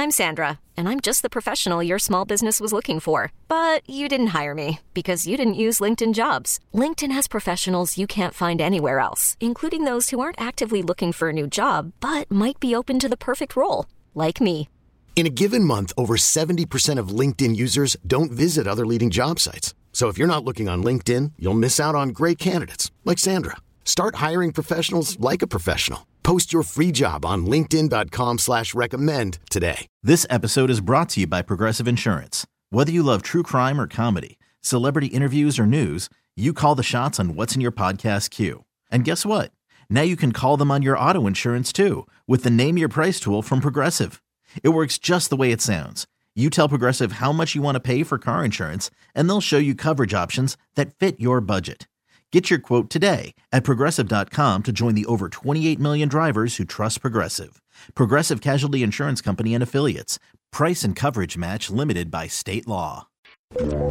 I'm Sandra, and I'm just the professional your small business was looking for. But you didn't hire me because you didn't use LinkedIn Jobs. LinkedIn has professionals you can't find anywhere else, including those who aren't actively looking for a new job, but might be open to the perfect role, like me. In a given month, over 70% of LinkedIn users don't visit other leading job sites. So if you're not looking on LinkedIn, you'll miss out on great candidates like Sandra. Start hiring professionals like a professional. Post your free job on linkedin.com/recommend today. This episode is brought to you by Progressive Insurance. Whether you love true crime or comedy, celebrity interviews or news, you call the shots on what's in your podcast queue. And guess what? Now you can call them on your auto insurance too with the Name Your Price tool from Progressive. It works just the way it sounds. You tell Progressive how much you want to pay for car insurance, and they'll show you coverage options that fit your budget. Get your quote today at Progressive.com to join the over 28 million drivers who trust Progressive. Progressive Casualty Insurance Company and Affiliates. Price and coverage match limited by state law. 3, 4,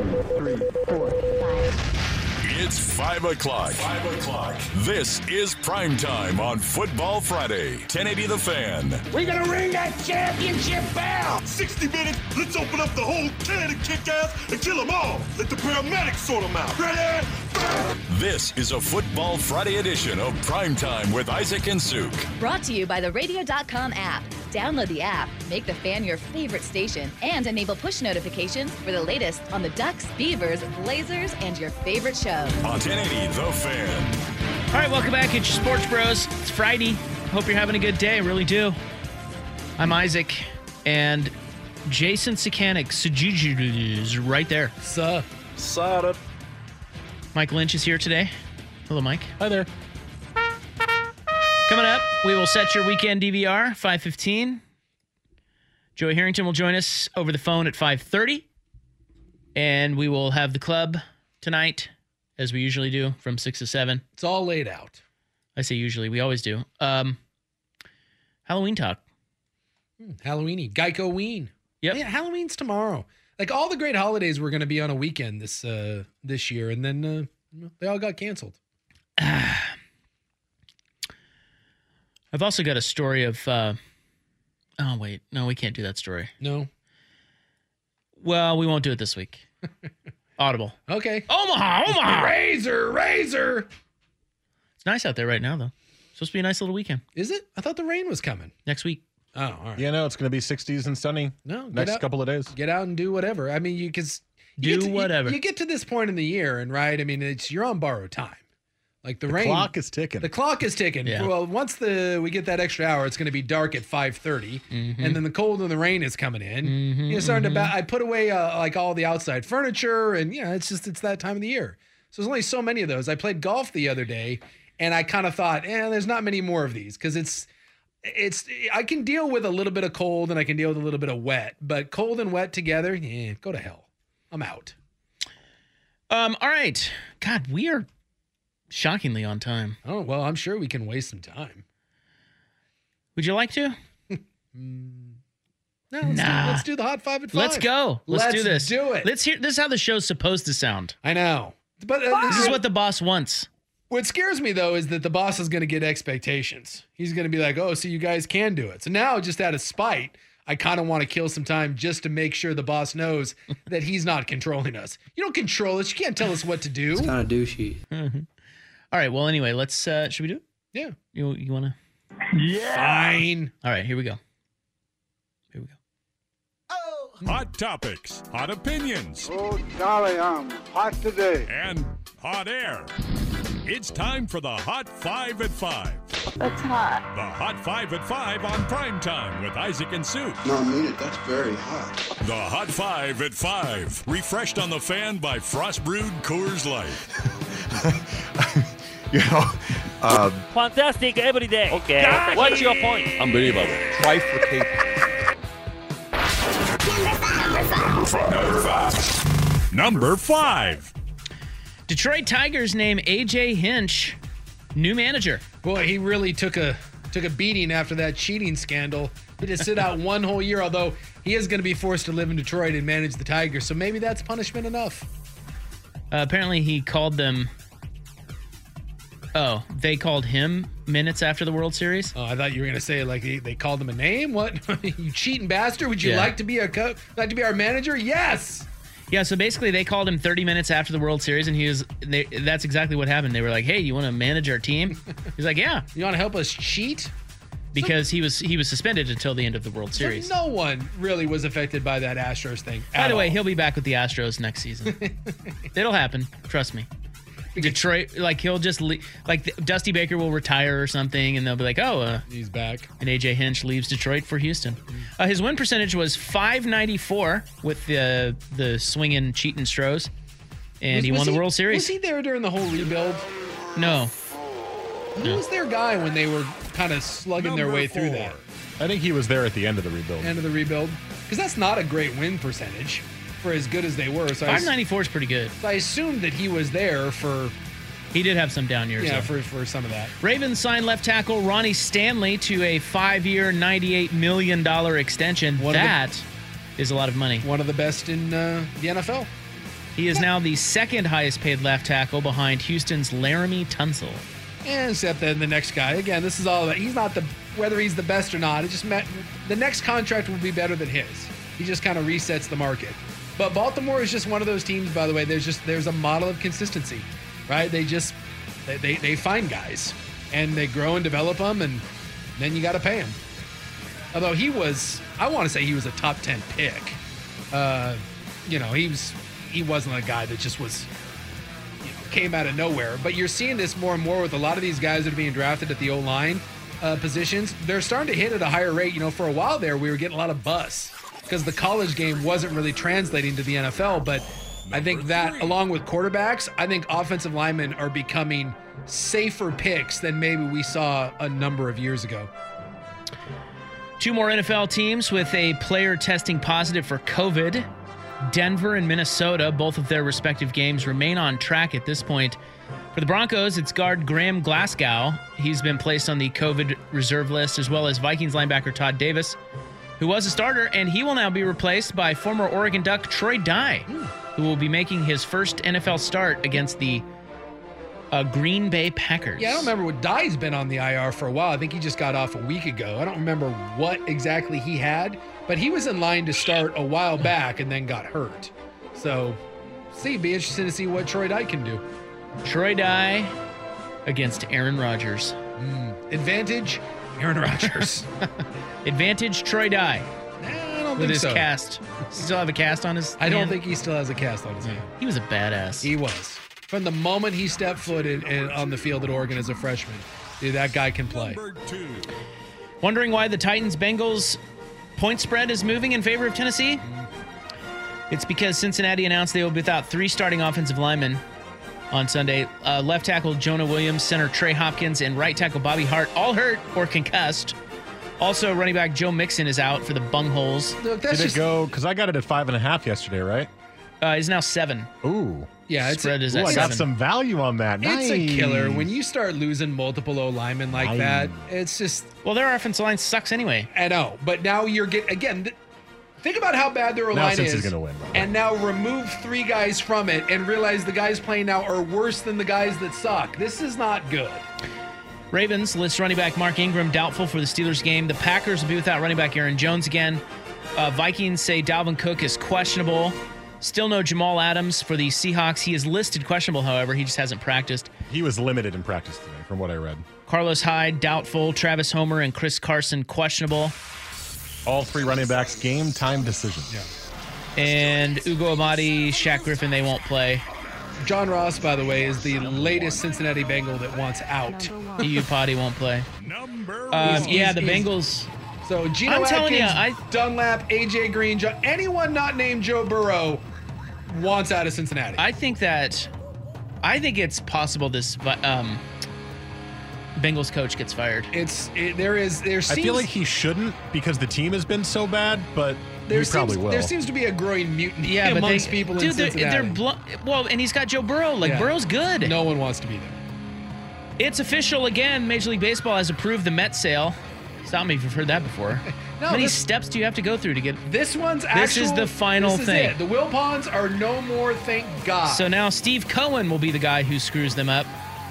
5. It's 5 o'clock. 5 o'clock. This is Primetime on Football Friday. 1080 The Fan. We're going to ring that championship bell. 60 minutes. Let's open up the whole can and kick ass and kill them all. Let the paramedics sort them out. Ready? This is a Football Friday edition of Primetime with Isaac and Suk. Brought to you by the Radio.com app. Download the app, make the Fan your favorite station, and enable push notifications for the latest on the Ducks, Beavers, Blazers, and your favorite show. On 1080 The Fan. All right, welcome back. It's your Sports Bros. It's Friday. Hope you're having a good day. I really do. I'm Isaac, and Jason Sakanik is right there. Sup? Mike Lynch is here today. Hello, Mike. Hi there. Coming up, we will set your weekend DVR, 5:15. Joey Harrington will join us over the phone at 5:30. And we will have the club tonight, as we usually do, from 6 to 7. It's all laid out. I say usually. We always do. Halloween talk. Halloweeny. Geico-ween. Yep. Yeah, Halloween's tomorrow. Like all the great holidays were going to be on a weekend this year, and then they all got canceled. I've also got a story of... oh, wait. No, we can't do that story. No? Well, we won't do it this week. Audible. Okay. Omaha! Razor! It's nice out there right now, though. Supposed to be a nice little weekend. Is it? I thought the rain was coming. Next week. Oh, all right. Yeah, no, it's going to be 60s and sunny next couple of days. Get out and do whatever. I mean, you get to this point in the year, and right, I mean, you're on borrowed time. Like the rain. The clock is ticking. The clock is ticking. Yeah. Well, once we get that extra hour, it's going to be dark at 5:30, and then the cold and the rain is coming in. You're starting to. I put away like all the outside furniture, and it's that time of the year. So there's only so many of those. I played golf the other day, and I kind of thought, there's not many more of these because it's. I can deal with a little bit of cold and I can deal with a little bit of wet, but cold and wet together, go to hell. I'm out. All right. God, we are shockingly on time. Oh, well, I'm sure we can waste some time. Would you like to? No, let's do the Hot 5 at 5. Let's go. Let's do this. Do it. Let's hear. This is how the show's supposed to sound. I know. But this is what the boss wants. What scares me, though, is that the boss is going to get expectations. He's going to be like, so you guys can do it. So now, just out of spite, I kind of want to kill some time just to make sure the boss knows that he's not controlling us. You don't control us. You can't tell us what to do. It's kind of douchey. Mm-hmm. All right. Well, anyway, let's. Should we do it? Yeah. You want to? Yeah. Fine. All right. Here we go. Hot topics, hot opinions. Oh, golly, I'm hot today. And hot air. It's time for the Hot 5 at 5. That's hot. The Hot 5 at 5 on Primetime with Isaac and Suk. No, I mean it. That's very hot. The Hot 5 at 5. Refreshed on the Fan by Frost Brewed Coors Light. Fantastic every day. Okay. What's your point? Unbelievable. Triflicate. Number 5. Detroit Tigers name A.J. Hinch new manager. Boy, he really took a beating after that cheating scandal. He had to sit out one whole year, although he is going to be forced to live in Detroit and manage the Tigers, so maybe that's punishment enough. Apparently he called them Oh, they called him minutes after the World Series? Oh, I thought you were going to say like they called him a name. What? You cheating bastard? Would you like to be our manager? Yes. Yeah, so basically they called him 30 minutes after the World Series, and that's exactly what happened. They were like, "Hey, you want to manage our team?" He's like, "Yeah." You want to help us cheat? Because he was suspended until the end of the World Series. So no one really was affected by that Astros thing. By the way, he'll be back with the Astros next season. It'll happen. Trust me. Detroit, like he'll just Dusty Baker will retire or something, and they'll be like, "Oh, he's back." And AJ Hinch leaves Detroit for Houston. His win percentage was .594 with the swinging cheating Stros, and he won the World Series. Was he there during the whole rebuild? No. Who was their guy when they were kind of slugging their way through that? I think he was there at the end of the rebuild. Because that's not a great win percentage for as good as they were. So .594 is pretty good. So I assumed that he was there for... He did have some down years. Yeah, for some of that. Ravens signed left tackle Ronnie Stanley to a 5-year, $98 million extension. That is a lot of money. One of the best in the NFL. He is now the second highest paid left tackle behind Houston's Laramie Tunsil. Except then the next guy. Again, this is all about, he's not whether he's the best or not. It just meant the next contract will be better than his. He just kind of resets the market. But Baltimore is just one of those teams, by the way, there's a model of consistency, right? They find guys and they grow and develop them, and then you got to pay them. Although I want to say he was a top 10 pick. He wasn't a guy that just was, came out of nowhere. But you're seeing this more and more with a lot of these guys that are being drafted at the O-line positions. They're starting to hit at a higher rate. For a while there, we were getting a lot of buzz because the college game wasn't really translating to the NFL. But I think that, along with quarterbacks, I think offensive linemen are becoming safer picks than maybe we saw a number of years ago. 2 more NFL teams with a player testing positive for COVID. Denver and Minnesota, both of their respective games, remain on track at this point. For the Broncos, it's guard Graham Glasgow. He's been placed on the COVID reserve list, as well as Vikings linebacker Todd Davis, who was a starter, and he will now be replaced by former Oregon Duck Troy Dye, who will be making his first NFL start against the Green Bay Packers. Yeah, I don't remember what Dye's been on the IR for a while. I think he just got off a week ago. I don't remember what exactly he had, but he was in line to start a while back and then got hurt. So, be interesting to see what Troy Dye can do. Troy Dye against Aaron Rodgers. Advantage, Aaron Rodgers. Advantage, Troy Dye. I don't with think his so. Cast. Does he still have a cast on his I don't hand? think he still has a cast on his hand. He was a badass. He was. From the moment he stepped foot on the field at Oregon as a freshman, that guy can play. Wondering why the Titans-Bengals point spread is moving in favor of Tennessee? It's because Cincinnati announced they will be without 3 starting offensive linemen on Sunday. Left tackle Jonah Williams, center Trey Hopkins, and right tackle Bobby Hart, all hurt or concussed. Also, running back Joe Mixon is out for the Bungholes. Look, Did it go? Because I got it at 5.5 yesterday, right? It's now 7. Ooh. Yeah, spread is Ooh, at I 7. got some value on that. It's a Nice. killer. When you start losing multiple O-linemen like that, it's just... Well, their offensive line sucks anyway. I know, but now you're getting... Again, think about how bad their O-line Cincy's is. gonna win, and now remove 3 guys from it and realize the guys playing now are worse than the guys that suck. This is not good. Ravens lists running back Mark Ingram doubtful for the Steelers game. The Packers will be without running back Aaron Jones again. Vikings say Dalvin Cook is questionable. Still no Jamal Adams for the Seahawks. He is listed questionable, however. He just hasn't practiced. He was limited in practice today, from what I read. Carlos Hyde, doubtful. Travis Homer and Chris Carson, questionable. All 3 running backs, game time decision. Yeah. And Ugo Amadi, Shaq Griffin, they won't play. John Ross, by the way, is the latest Cincinnati Bengal that wants out. EU Potty won't play. The Bengals... So Geno I'm Atkins, telling you, Dunlap, AJ Green, anyone not named Joe Burrow wants out of Cincinnati. I think it's possible this Bengals coach gets fired. There seems, I feel like he shouldn't because the team has been so bad, but he probably will. There seems to be a growing mutiny amongst people in Cincinnati. And he's got Joe Burrow. Burrow's good. No one wants to be there. It's official again. Major League Baseball has approved the Mets sale. Stop me if you've heard that before. How many steps do you have to go through to get... This is the final thing. It. The Wilpons are no more, thank God. So now Steve Cohen will be the guy who screws them up.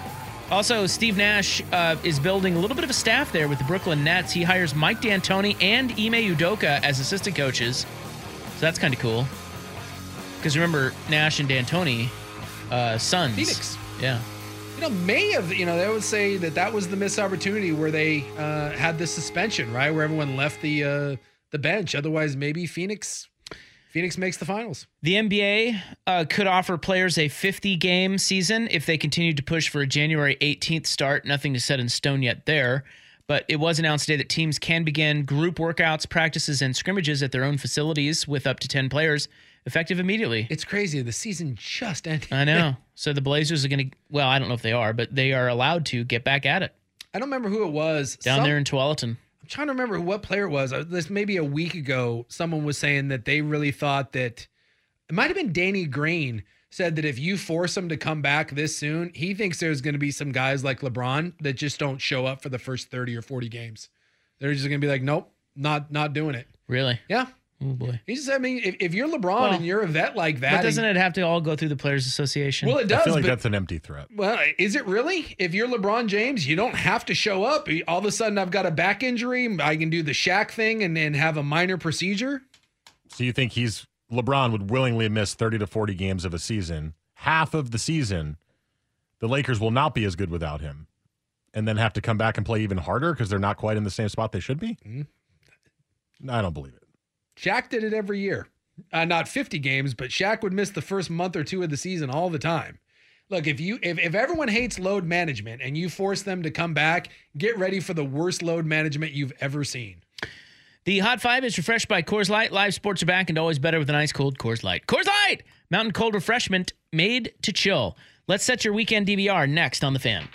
Also, Steve Nash is building a little bit of a staff there with the Brooklyn Nets. He hires Mike D'Antoni and Ime Udoka as assistant coaches. So that's kind of cool. Because remember, Nash and D'Antoni, sons. Phoenix. Yeah. They would say that was the missed opportunity where they had the suspension, right? Where everyone left the bench. Otherwise, maybe Phoenix makes the finals. The NBA could offer players a 50-game season if they continue to push for a January 18th start. Nothing is set in stone yet there. But it was announced today that teams can begin group workouts, practices, and scrimmages at their own facilities with up to 10 players, effective immediately. It's crazy. The season just ended. I know. So the Blazers are going to, well, I don't know if they are, but they are allowed to get back at it. I don't remember who it was. Down there in Tualatin. I'm trying to remember what player it was. This maybe a week ago, someone was saying that they really thought that it might have been Danny Green said that if you force him to come back this soon, he thinks there's going to be some guys like LeBron that just don't show up for the first 30 or 40 games. They're just going to be like, nope, not doing it. Really? Yeah. Oh boy. He just, I mean, if you're LeBron and you're a vet like that, but doesn't it have to all go through the Players Association? Well, it does. I feel like that's an empty threat. Well, is it really? If you're LeBron James, you don't have to show up. All of a sudden, I've got a back injury. I can do the Shaq thing and then have a minor procedure. So you think LeBron would willingly miss 30 to 40 games of a season, half of the season? The Lakers will not be as good without him, and then have to come back and play even harder because they're not quite in the same spot they should be? Mm-hmm. I don't believe it. Shaq did it every year. Not 50 games, but Shaq would miss the first month or two of the season all the time. Look, if everyone hates load management and you force them to come back, get ready for the worst load management you've ever seen. The Hot 5 is refreshed by Coors Light. Live sports are back and always better with an ice cold Coors Light. Coors Light! Mountain cold refreshment made to chill. Let's set your weekend DVR next on The Fan.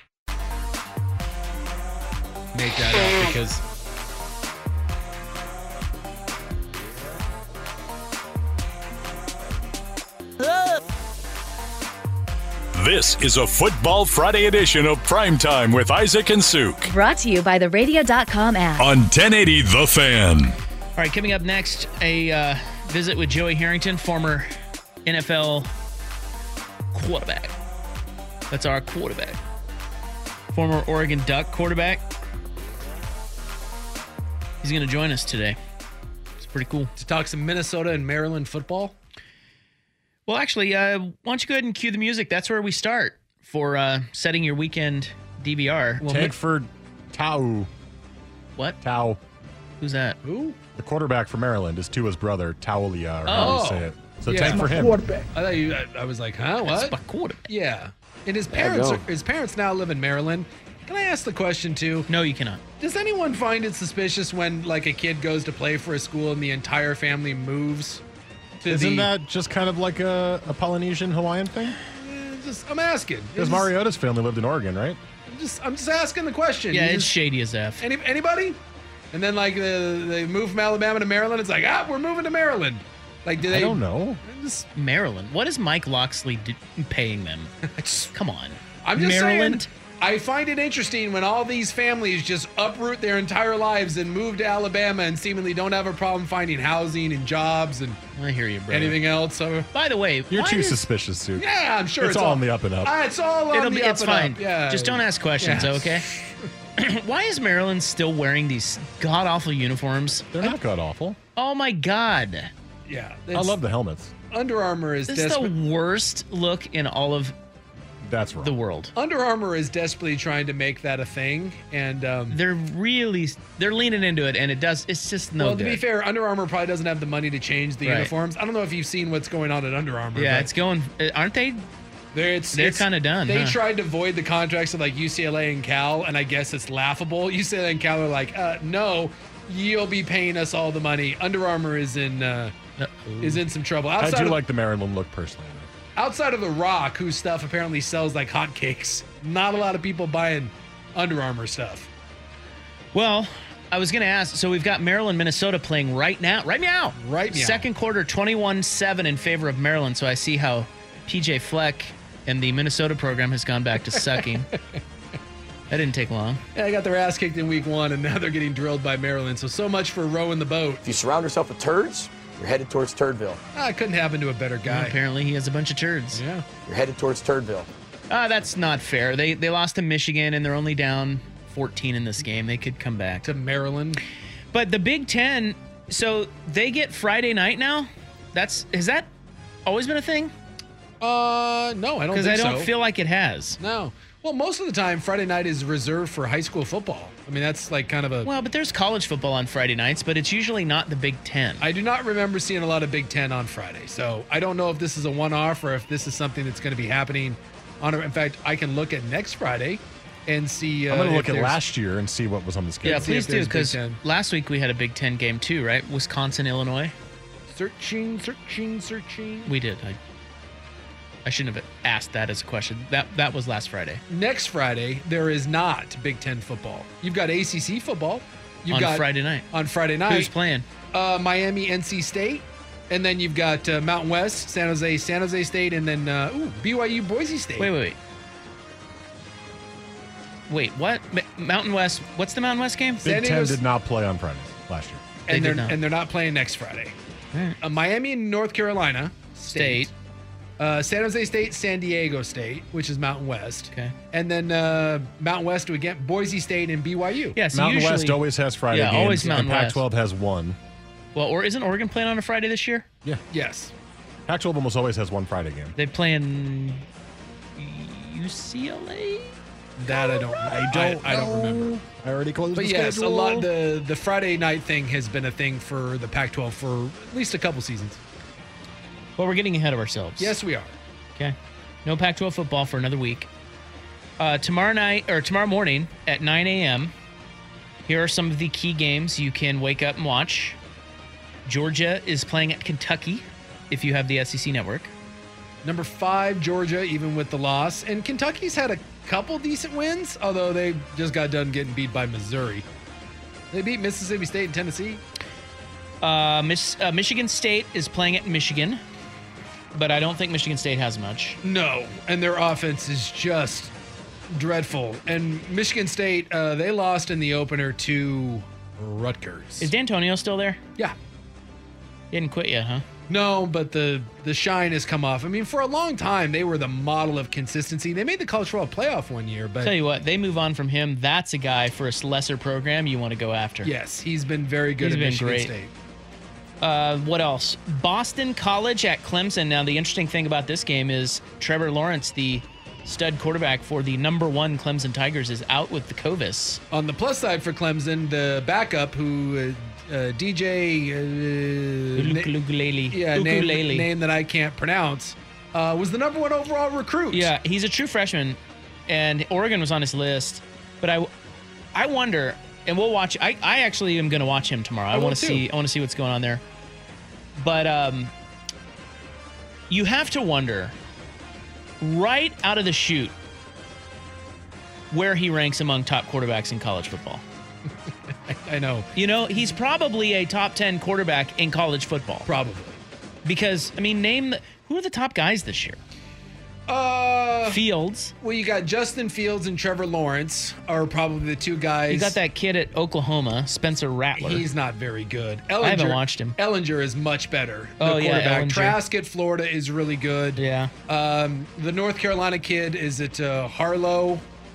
Make that up because... This is a Football Friday edition of Primetime with Isaac and Suk. Brought to you by the Radio.com app. On 1080 The Fan. All right, coming up next, a visit with Joey Harrington, former NFL quarterback. That's our quarterback. Former Oregon Duck quarterback. He's going to join us today. It's pretty cool. To talk some Minnesota and Maryland football. Well, actually, why don't you go ahead and cue the music? That's where we start for setting your weekend DVR. Well, Tagford Tau. What? Tau. Who's that? Who? The quarterback for Maryland is Tua's brother, Taulia, or how you say it. So yeah, tag for him. Quarterback. I was like, huh? What? That's my quarterback. Yeah. And his parents now live in Maryland. Can I ask the question too? No, you cannot. Does anyone find it suspicious when like a kid goes to play for a school and the entire family moves? Isn't that just kind of like a Polynesian Hawaiian thing? I'm asking. Because Mariota's family lived in Oregon, right? I'm just asking the question. Yeah, it's shady as F. Anybody? And then like they move from Alabama to Maryland. It's like, we're moving to Maryland. Like, do they? I don't know. Maryland. What is Mike Locksley paying them? Come on. I'm just Maryland. saying. I find it interesting when all these families just uproot their entire lives and move to Alabama and seemingly don't have a problem finding housing and jobs and I hear you, brother. Anything else. So, by the way, you're too suspicious, Sue. Yeah, I'm sure it's all on the up and up. It's all on the up it's and fine. up. Yeah. Just don't ask questions, okay? Why is Maryland still wearing these god-awful uniforms? They're not god-awful. Oh, my God. Yeah. I love the helmets. Under Armour is this is the worst look in all of the world. Under Armour is desperately trying to make that a thing, and they're leaning into it, and it's just no good. To be fair, Under Armour probably doesn't have the money to change the uniforms. I don't know if you've seen what's going on at Under Armour. Yeah, it's going. Aren't they? They're kind of done. They tried to void the contracts of like UCLA and Cal, and I guess it's laughable. UCLA and Cal are like, no, you'll be paying us all the money. Under Armour is in some trouble. I do like the Maryland look personally. Outside of The Rock, whose stuff apparently sells like hotcakes, not a lot of people buying Under Armour stuff. Well, I was going to ask, so we've got Maryland, Minnesota playing right now. Second quarter, 21-7 in favor of Maryland. So I see how PJ Fleck and the Minnesota program has gone back to sucking. That didn't take long. Yeah, they got their ass kicked in week 1, and now they're getting drilled by Maryland. So much for rowing the boat. If you surround yourself with turds, you're headed towards Turdville. It couldn't happen to a better guy. Well, apparently he has a bunch of turds. Yeah. You're headed towards Turdville. That's not fair. They lost to Michigan, and they're only down 14 in this game. They could come back. To Maryland. But the Big Ten, so they get Friday night now? Has that always been a thing? No, I don't think so. Because I don't feel like it has. No. Well, most of the time, Friday night is reserved for high school football. I mean, that's like kind of a... Well, but there's college football on Friday nights, but it's usually not the Big Ten. I do not remember seeing a lot of Big Ten on Friday. So I don't know if this is a one-off or if this is something that's going to be happening on... In fact, I can look at next Friday and see... I'm going to look at last year and see what was on the schedule. Yeah, please do, because last week we had a Big Ten game too, right? Wisconsin, Illinois. Searching. We did. I shouldn't have asked that as a question. That was last Friday. Next Friday, there is not Big Ten football. You've got ACC football. On Friday night. On Friday night. Who's playing? Miami, NC State. And then you've got Mountain West, San Jose State, and then BYU, Boise State. Wait, what? Mountain West. What's the Mountain West game? Big Ten did not play on Fridays last year. And they're not playing next Friday. Right. Miami and North Carolina State. San Jose State, San Diego State, which is Mountain West. Okay. And then Mountain West, we get Boise State and BYU. Yeah, so Mountain West always has Friday games. Always Mountain West. Pac-12 has one. Well, or isn't Oregon playing on a Friday this year? Yeah. Yes. Pac-12 almost always has one Friday game. They play in UCLA? That I don't remember. I already closed the schedule. But yes, a lot the Friday night thing has been a thing for the Pac-12 for at least a couple seasons. Well, we're getting ahead of ourselves. Yes, we are. Okay. No Pac-12 football for another week. Tomorrow morning at 9 a.m., here are some of the key games you can wake up and watch. Georgia is playing at Kentucky, if you have the SEC network. Number 5, Georgia, even with the loss. And Kentucky's had a couple decent wins, although they just got done getting beat by Missouri. They beat Mississippi State and Tennessee. Michigan State is playing at Michigan, but I don't think Michigan State has much. No, and their offense is just dreadful. And Michigan State, they lost in the opener to Rutgers. Is D'Antonio still there? Yeah. He didn't quit yet, huh? No, but the shine has come off. I mean, for a long time, they were the model of consistency. They made the college football playoff one year, but... Tell you what, they move on from him. That's a guy for a lesser program you want to go after. Yes, he's been very good at Michigan State. What else? Boston College at Clemson. Now, the interesting thing about this game is Trevor Lawrence, the stud quarterback for the number 1 Clemson Tigers, is out with the COVID. On the plus side for Clemson, the backup who... DJ Ukulele. Name that I can't pronounce, was the number 1 overall recruit. Yeah, he's a true freshman, and Oregon was on his list. But I wonder, and we'll watch. I actually am going to watch him tomorrow. I want to see what's going on there. But you have to wonder, right out of the chute, where he ranks among top quarterbacks in college football. I know. You know, he's probably a top 10 quarterback in college football. Probably. Because, I mean, who are the top guys this year? Fields. Well, you got Justin Fields and Trevor Lawrence are probably the 2 guys. You got that kid at Oklahoma, Spencer Rattler. He's not very good. I haven't watched him. Ellinger is much better. Quarterback. Trask at Florida is really good. Yeah. The North Carolina kid is at Harlow.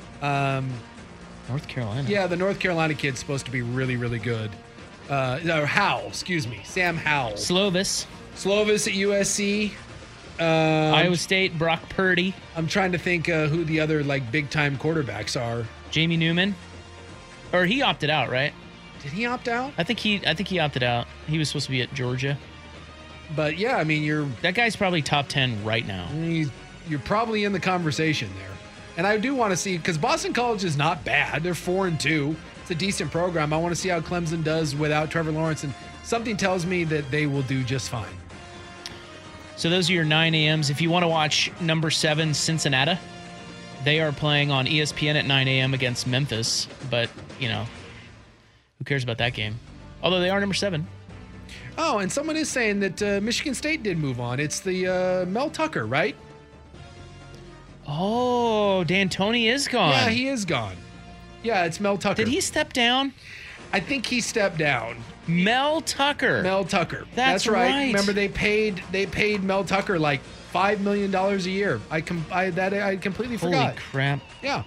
North Carolina. Yeah, the North Carolina kid's supposed to be really, really good. Howell, excuse me. Sam Howell. Slovis at USC. Iowa State, Brock Purdy. I'm trying to think who the other big-time quarterbacks are. Jamie Newman. Or he opted out, right? Did he opt out? I think he opted out. He was supposed to be at Georgia. But yeah, I mean, that guy's probably top 10 right now. You're probably in the conversation there. And I do want to see, because Boston College is not bad. They're 4-2. It's a decent program. I want to see how Clemson does without Trevor Lawrence. And something tells me that they will do just fine. So those are your 9 a.m.s. If you want to watch number 7, Cincinnati, they are playing on ESPN at 9 a.m. against Memphis. But, you know, who cares about that game? Although they are number 7. Oh, and someone is saying that Michigan State did move on. It's the Mel Tucker, right? Oh, D'Antoni is gone. Yeah, he is gone. Yeah, it's Mel Tucker. Did he step down? I think he stepped down. Mel Tucker. That's right. Remember, they paid Mel Tucker like $5 million a year. I completely forgot. Holy crap. Yeah.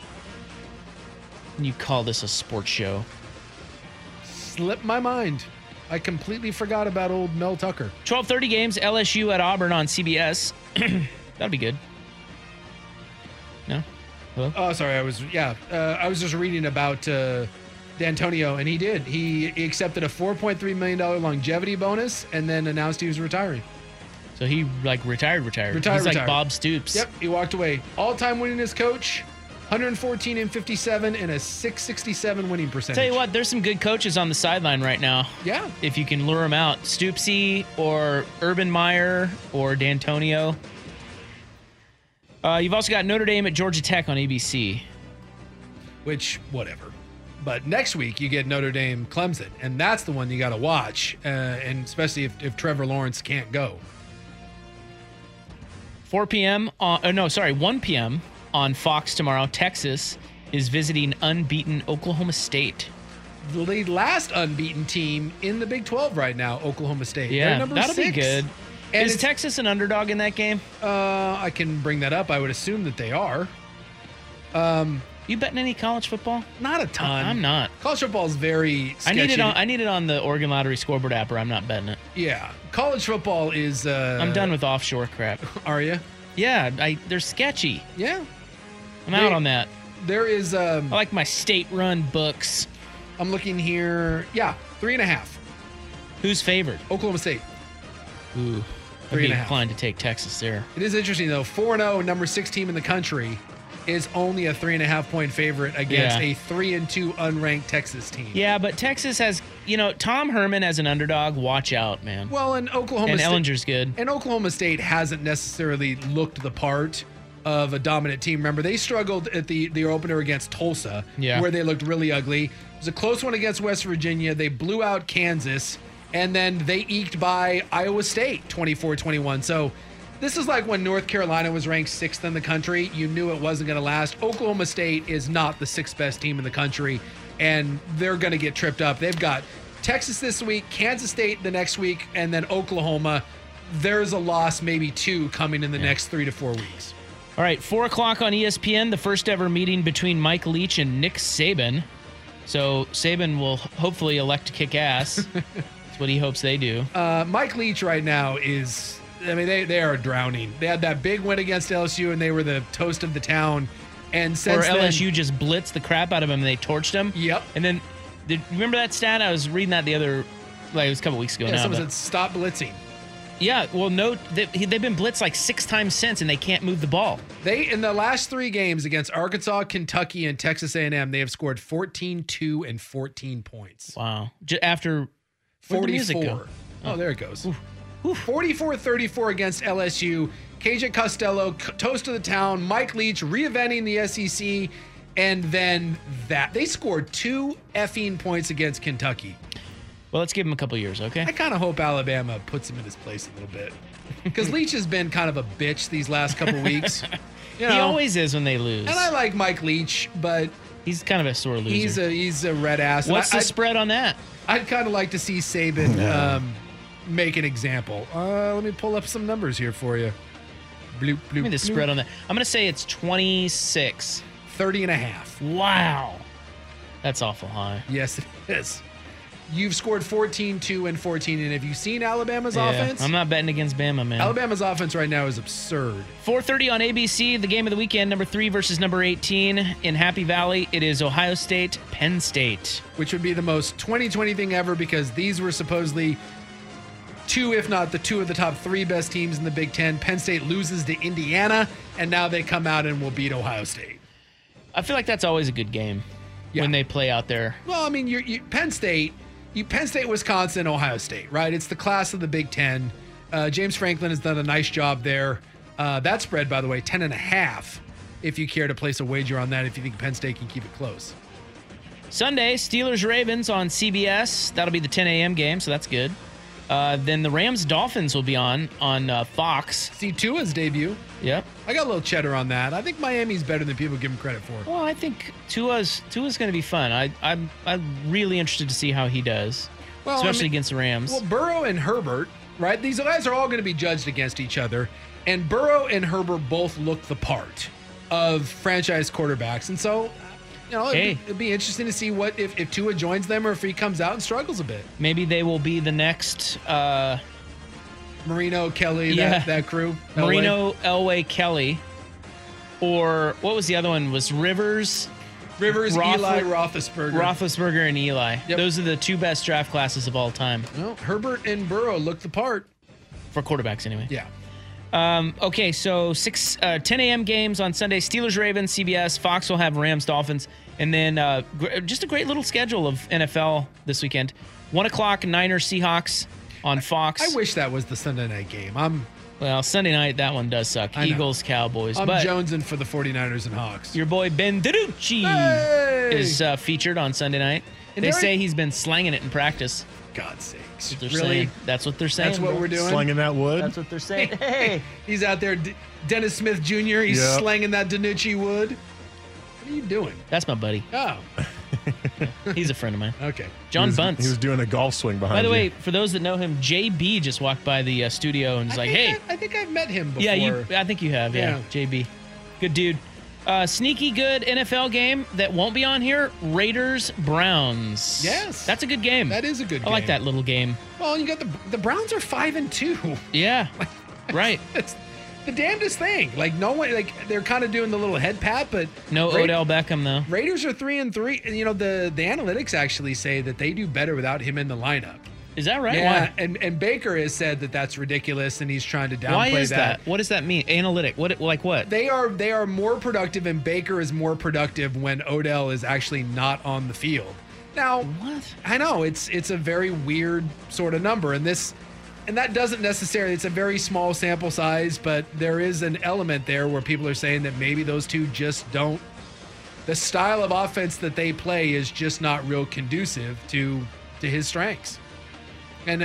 You call this a sports show? Slipped my mind. I completely forgot about old Mel Tucker. 12:30 games, LSU at Auburn on CBS. That'll be good. No? Hello? Oh, sorry. I was just reading about D'Antonio, and he accepted a $4.3 million longevity bonus and then announced he was retiring. So he retired. He's like Bob Stoops. Yep, he walked away. All-time winningest coach, 114 and 57 and a 667 winning percentage. Tell you what, there's some good coaches on the sideline right now. Yeah. If you can lure them out. Stoopsy or Urban Meyer or D'Antonio. You've also got Notre Dame at Georgia Tech on ABC. Which, whatever. But next week, you get Notre Dame Clemson, and that's the one you got to watch, and especially if Trevor Lawrence can't go. 1 p.m. on Fox tomorrow. Texas is visiting unbeaten Oklahoma State. The last unbeaten team in the Big 12 right now, Oklahoma State. Yeah, They're that'll 6. be good. And is Texas an underdog in that game? I can bring that up. I would assume that they are. You betting any college football? Not a ton. I'm not. College football is very sketchy. I need it on the Oregon Lottery scoreboard app, or I'm not betting it. Yeah, college football is. I'm done with offshore crap. Are you? Yeah, they're sketchy. Yeah, I'm out on that. There is. I like my state-run books. I'm looking here. Yeah, 3.5. Who's favored? Oklahoma State. Ooh, I'd be inclined to take Texas there. It is interesting though. 4-0, number 6 team in the country, is only a 3.5-point favorite against a 3-2 unranked Texas team. Yeah, but Texas has, Tom Herman as an underdog. Watch out, man. Well, and Oklahoma State, Ellinger's good. And Oklahoma State hasn't necessarily looked the part of a dominant team. Remember, they struggled at the opener against Tulsa, where they looked really ugly. It was a close one against West Virginia. They blew out Kansas, and then they eked by Iowa State 24-21. So this is like when North Carolina was ranked 6th in the country. You knew it wasn't going to last. Oklahoma State is not the 6th best team in the country, and they're going to get tripped up. They've got Texas this week, Kansas State the next week, and then Oklahoma. There's a loss, maybe 2, coming in the next 3 to 4 weeks. All right, 4 o'clock on ESPN, the first ever meeting between Mike Leach and Nick Saban. So Saban will hopefully elect to kick ass. That's what he hopes they do. Mike Leach right now is... they are drowning. They had that big win against LSU, and they were the toast of the town. And since LSU just blitzed the crap out of him, and they torched him. Yep. And then, remember that stat? I was reading that it was a couple weeks ago now. Someone said, stop blitzing. Yeah, well, no, they've been blitzed like 6 times since, and they can't move the ball. In the last 3 games against Arkansas, Kentucky, and Texas A&M, they have scored 14, 2, and 14 points. Wow. After 44. Oh, there it goes. 44-34 against LSU. KJ Costello, toast of the town. Mike Leach reinventing the SEC. And then they scored 2 effing points against Kentucky. Well, let's give him a couple years, okay? I kind of hope Alabama puts him in his place a little bit. Because Leach has been kind of a bitch these last couple weeks. He always is when they lose. And I like Mike Leach, but... He's kind of a sore loser. He's a red ass. What's the spread on that? I'd kind of like to see Saban make an example. Let me pull up some numbers here for you. Bloop, bloop, Give me the spread on that. I'm going to say it's 26. 30.5. Wow. That's awful high. Yes, it is. You've scored 14, 2, and 14. And have you seen Alabama's offense? I'm not betting against Bama, man. Alabama's offense right now is absurd. 4:30 on ABC, the game of the weekend, number 3 versus number 18. In Happy Valley, it is Ohio State, Penn State. Which would be the most 2020 thing ever, because these were supposedly 2, if not the 2 of the top 3 best teams in the Big Ten. Penn State loses to Indiana, and now they come out and will beat Ohio State. I feel like that's always a good game when they play out there. Well, I mean, Penn State, Wisconsin, Ohio State, right? It's the class of the Big Ten. James Franklin has done a nice job there. That spread, by the way, 10.5. If you care to place a wager on that, if you think Penn State can keep it close. Sunday, Steelers-Ravens on CBS. That'll be the 10 a.m. game, so that's good. Then the Rams-Dolphins will be on Fox. See Tua's debut. Yep. I got a little cheddar on that. I think Miami's better than people give him credit for. Well, I think Tua's going to be fun. I'm really interested to see how he does, especially against the Rams. Well, Burrow and Herbert, right? These guys are all going to be judged against each other, and Burrow and Herbert both look the part of franchise quarterbacks, and so it'd be interesting to see what if Tua joins them or if he comes out and struggles a bit. Maybe they will be the next Marino, Kelly, that crew. Marino, Elway, Kelly, or what was the other one? Was Rivers, Eli, Roethlisberger. Roethlisberger and Eli. Yep. Those are the two best draft classes of all time. Well, Herbert and Burrow look the part. For quarterbacks, anyway. Yeah. Okay, so 10 a.m. games on Sunday. Steelers, Ravens, CBS. Fox will have Rams, Dolphins. And then just a great little schedule of NFL this weekend. 1 o'clock, Niners, Seahawks on Fox. I wish that was the Sunday night game. Well, Sunday night, that one does suck. Eagles, Cowboys. I'm jonesing for the 49ers and Hawks. Your boy Ben DiNucci is featured on Sunday night. And they say he's been slanging it in practice. God's sakes. That's what they're really? saying. That's what they're saying. That's what we're doing? Slanging that wood? That's what they're saying. Hey. He's out there. Dennis Smith Jr., he's slanging that DiNucci wood. What are you doing? That's my buddy. Oh. He's a friend of mine. Okay. John Bunce. He was doing a golf swing behind you. By the way, for those that know him, JB just walked by the studio and was like, hey. I think I've met him before. Yeah, I think you have. Yeah. JB. Good dude. Sneaky good NFL game that won't be on here. Raiders-Browns. Yes. That's a good game. That is a good game. I like that little game. Well, you got the Browns are 5-2. Yeah. Right. It's the damnedest thing. Like no one, they're kind of doing the little head pat, but no Odell Beckham though. Raiders are 3-3, and the analytics actually say that they do better without him in the lineup. Is that right? Yeah, Why? and Baker has said that that's ridiculous, and he's trying to downplay that. Why is that? What does that mean? Analytic? What? Like what? They are more productive, and Baker is more productive when Odell is actually not on the field. Now, what? I know it's a very weird sort of number, and that doesn't necessarily. It's a very small sample size, but there is an element there where people are saying that maybe those two just don't. The style of offense that they play is just not real conducive to his strengths. And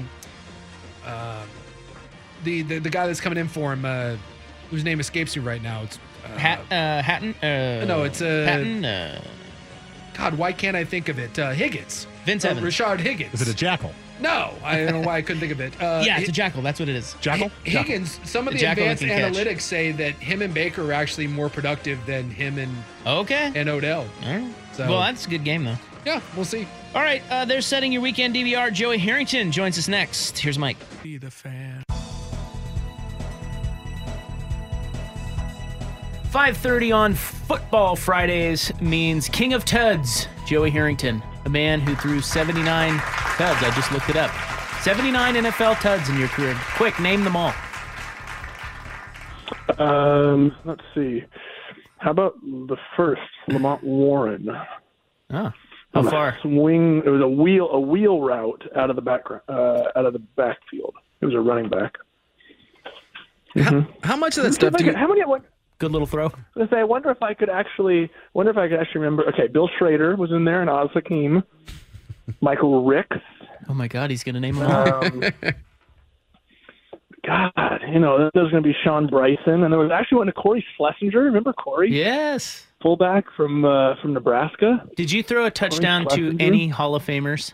the guy that's coming in for him, whose name escapes me right now, it's Hatton. No, it's Hatton. God, why can't I think of it? Higgins. Vince Evans. Rashard Higgins. Is it a jackal? No, I don't know why I couldn't think of it. Yeah, it's a jackal. That's what it is. Jackal? Higgins. Some of the advanced analytics say that him and Baker are actually more productive than him and Odell. All right. So, well, that's a good game though. Yeah, we'll see. All right, they're setting your weekend DVR. Joey Harrington joins us next. Here's Mike. Be the fan. 5:30 on Football Fridays means King of Tuds, Joey Harrington, a man who threw 79 tuds. I just looked it up. 79 NFL tuds in your career. Quick, name them all. Let's see. How about the first, Lamont Warren? Oh, how far? Swing. It was a wheel route out of the backfield. It was a running back. How much of that stuff? Good little throw. I wonder if I could actually remember. Okay, Bill Schrader was in there, and Oz Hakeem, Michael Ricks. Oh my God, he's gonna name them all. God, there's going to be Sean Bryson, and there was actually one to Corey Schlesinger. Remember Corey? Yes. Fullback from Nebraska. Did you throw a touchdown to any Hall of Famers?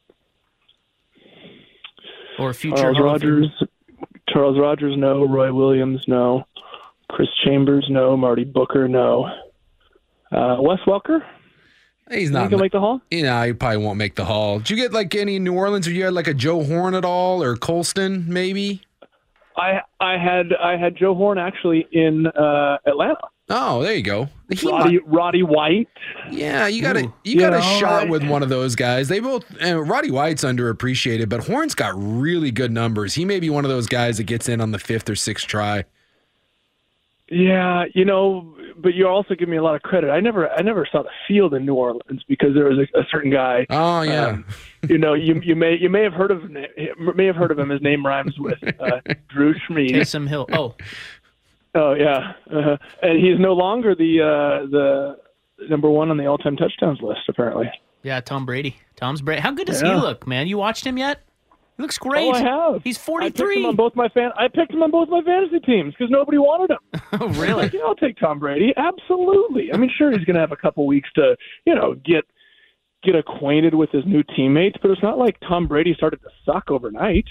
Or future Charles Hall of Rogers? Famers? Charles Rogers, no. Roy Williams, no. Chris Chambers, no. Marty Booker, no. Wes Welker? He's not going to make the Hall? He probably won't make the Hall. Did you get any in New Orleans, or you had a Joe Horn at all, or Colston maybe? I had Joe Horn actually in Atlanta. Oh, there you go. Roddy White. Yeah, you got a shot with one of those guys. They both. Roddy White's underappreciated, but Horn's got really good numbers. He may be one of those guys that gets in on the 5th or 6th try. Yeah, but you're also giving me a lot of credit. I never saw the field in New Orleans because there was a certain guy. Oh yeah. You may have heard of him. His name rhymes with Drew Schmeed. Taysom Hill. Oh yeah, and he's no longer the number one on the all-time touchdowns list apparently. Yeah, Tom Brady. Tom's Brady. How good does he look, man? You watched him yet? He looks great. Oh, I have. He's I picked 43. him on both my fantasy teams because nobody wanted him. Oh, really? Like, yeah, I'll take Tom Brady. Absolutely. I mean, sure, he's going to have a couple weeks to, get acquainted with his new teammates, but it's not like Tom Brady started to suck overnight.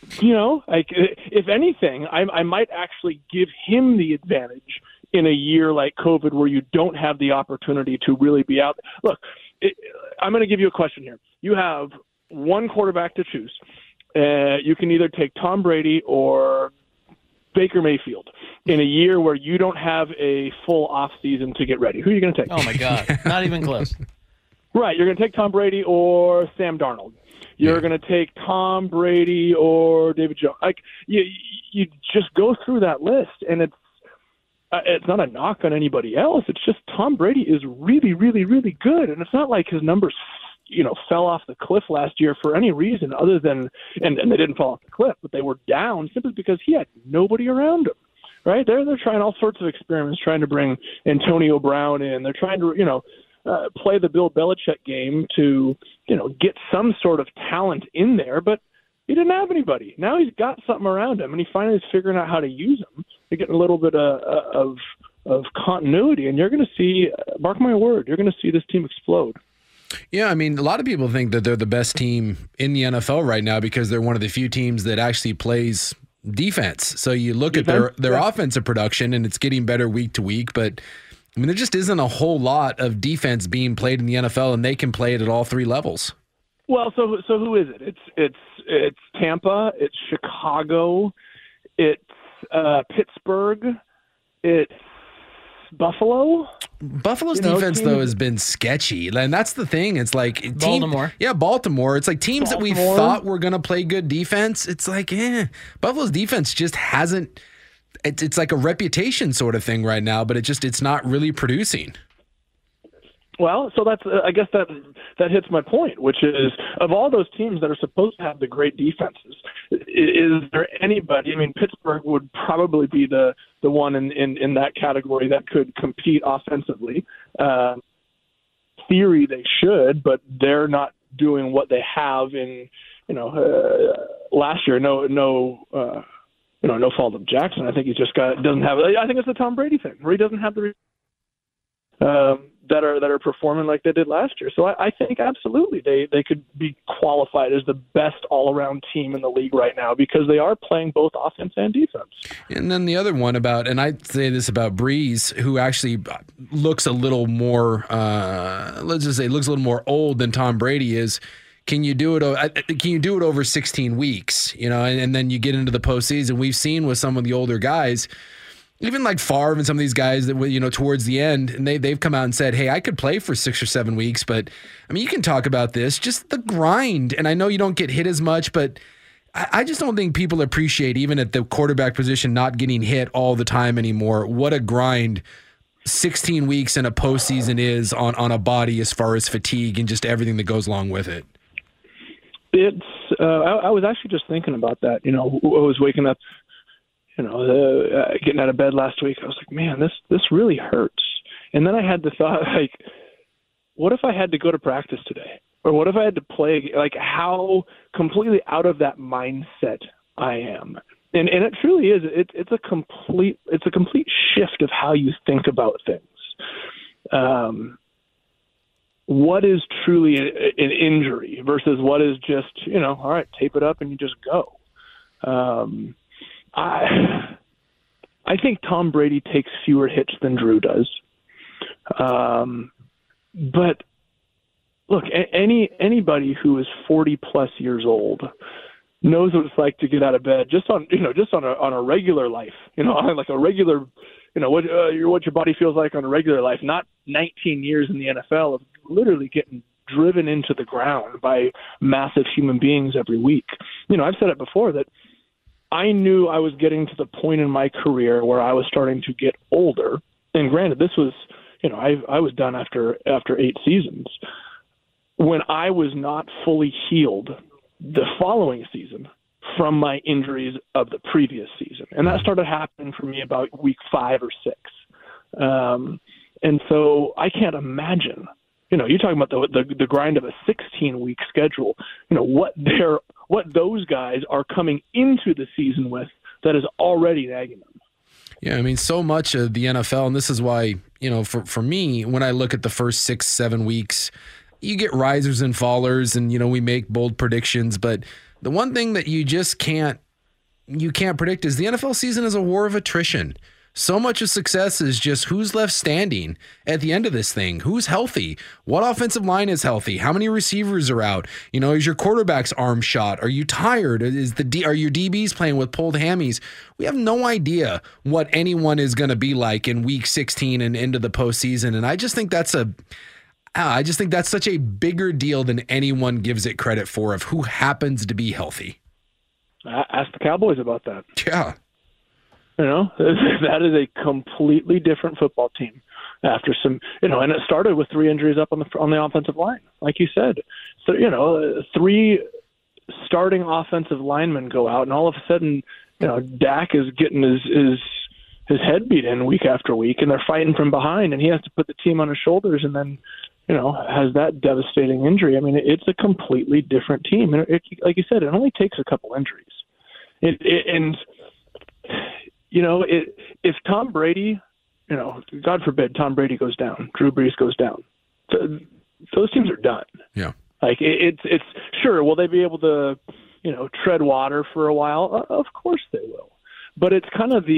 If anything, I might actually give him the advantage in a year like COVID where you don't have the opportunity to really be out. Look, I'm going to give you a question here. You have one quarterback to choose. You can either take Tom Brady or Baker Mayfield in a year where you don't have a full off season to get ready. Who are you going to take? Oh, my God. Not even close. Right. You're going to take Tom Brady or Sam Darnold. You're going to take Tom Brady or David Jones. Like you just go through that list, and it's not a knock on anybody else. It's just Tom Brady is really, really, really good, and it's not like his numbers, fell off the cliff last year for any reason other than, and they didn't fall off the cliff, but they were down simply because he had nobody around him. Right? They're trying all sorts of experiments, trying to bring Antonio Brown in. They're trying to, play the Bill Belichick game to, get some sort of talent in there, but he didn't have anybody. Now he's got something around him, and he finally is figuring out how to use them. They're getting a little bit of continuity, and you're going to see, mark my word, you're going to see this team explode. Yeah, I mean, a lot of people think that they're the best team in the NFL right now because they're one of the few teams that actually plays defense. So you look at their offensive production, and it's getting better week to week, but I mean, there just isn't a whole lot of defense being played in the NFL, and they can play it at all three levels. Well, so who is it? It's Tampa, it's Chicago, it's Pittsburgh, it's Buffalo. Buffalo's defense, though, has been sketchy, and that's the thing. It's like Baltimore. Baltimore. It's like teams that we thought were going to play good defense. It's like, Buffalo's defense just hasn't. It's like a reputation sort of thing right now, but it's not really producing. Well, so that's I guess that hits my point, which is of all those teams that are supposed to have the great defenses, is there anybody? I mean, Pittsburgh would probably be the one in that category that could compete offensively. Theory they should, but they're not doing what they have in last year. No fault of Jackson. I think he's just doesn't have. I think it's the Tom Brady thing where he doesn't have the that are performing like they did last year. So I think absolutely they could be qualified as the best all around team in the league right now because they are playing both offense and defense. And then the other one and I'd say this about Breeze, who actually looks a little more looks a little more old than Tom Brady is. Can you do it over 16 weeks? And then you get into the postseason. We've seen with some of the older guys, even like Favre and some of these guys that towards the end, and they've come out and said, "Hey, I could play for 6 or 7 weeks." But I mean, you can talk about this, just the grind. And I know you don't get hit as much, but I just don't think people appreciate, even at the quarterback position, not getting hit all the time anymore. What a grind 16 weeks in a postseason is on a body as far as fatigue and just everything that goes along with it. It's. I was actually just thinking about that. I was waking up, getting out of bed last week. I was like, man, this really hurts. And then I had the thought, like, what if I had to go to practice today, or what if I had to play? Like, how completely out of that mindset I am. And it truly is. It's a complete shift of how you think about things. What is truly an injury versus what is just, all right, tape it up and you just go. I think Tom Brady takes fewer hits than Drew does. But look, anybody who is 40 plus years old knows what it's like to get out of bed just on a regular life, like a regular, what your body feels like on a regular life, not 19 years in the NFL of literally getting driven into the ground by massive human beings every week. I've said it before that I knew I was getting to the point in my career where I was starting to get older. And granted, this was, I was done after 8 seasons. When I was not fully healed the following season from my injuries of the previous season. And that started happening for me about week 5 or 6. And so I can't imagine, you're talking about the grind of a 16-week schedule, what their what those guys are coming into the season with that is already nagging them. Yeah, I mean, so much of the NFL, and this is why, for me, when I look at the first 6-7 weeks, you get risers and fallers, and, we make bold predictions. But the one thing that you just can't predict is the NFL season is a war of attrition. So much of success is just who's left standing at the end of this thing. Who's healthy? What offensive line is healthy? How many receivers are out? Is your quarterback's arm shot? Are you tired? Are your DBs playing with pulled hammies? We have no idea what anyone is going to be like in week 16 and into the postseason. And I just think that's such a bigger deal than anyone gives it credit for of who happens to be healthy. Ask the Cowboys about that. Yeah. That is a completely different football team after some, and it started with 3 injuries up on the offensive line, like you said. So, 3 starting offensive linemen go out, and all of a sudden, Dak is getting his head beat in week after week, and they're fighting from behind, and he has to put the team on his shoulders, and then, has that devastating injury. I mean, it's a completely different team. And like you said, it only takes a couple injuries. If Tom Brady, God forbid, Tom Brady goes down, Drew Brees goes down, those teams are done. Yeah. Like it's sure, will they be able to, tread water for a while? Of course they will. But it's kind of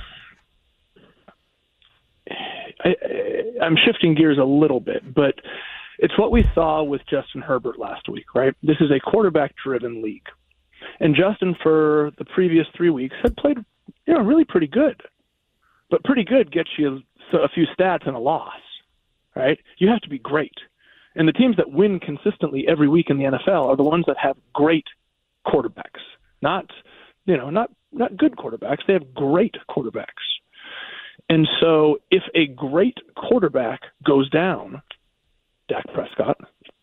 I'm shifting gears a little bit, but it's what we saw with Justin Herbert last week, right? This is a quarterback-driven league. And Justin, for the previous 3 weeks, had played really pretty good. But pretty good gets you a few stats and a loss, right? You have to be great. And the teams that win consistently every week in the NFL are the ones that have great quarterbacks. Not good quarterbacks. They have great quarterbacks. And so if a great quarterback goes down, Dak Prescott,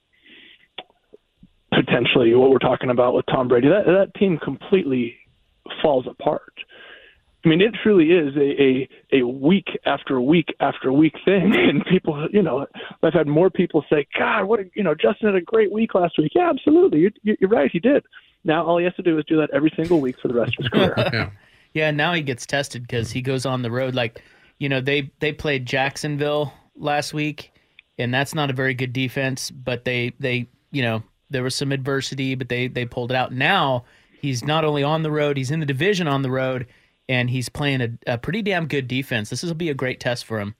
potentially what we're talking about with Tom Brady, that team completely falls apart. I mean, it truly is a week after week after week thing. And people, I've had more people say, God, Justin had a great week last week. Yeah, absolutely. You're right. He did. Now all he has to do is do that every single week for the rest of his career. Yeah, now he gets tested because he goes on the road. Like, they played Jacksonville last week, and that's not a very good defense, but they there was some adversity, but they pulled it out. Now he's not only on the road, he's in the division on the road, and he's playing a pretty damn good defense. This will be a great test for him.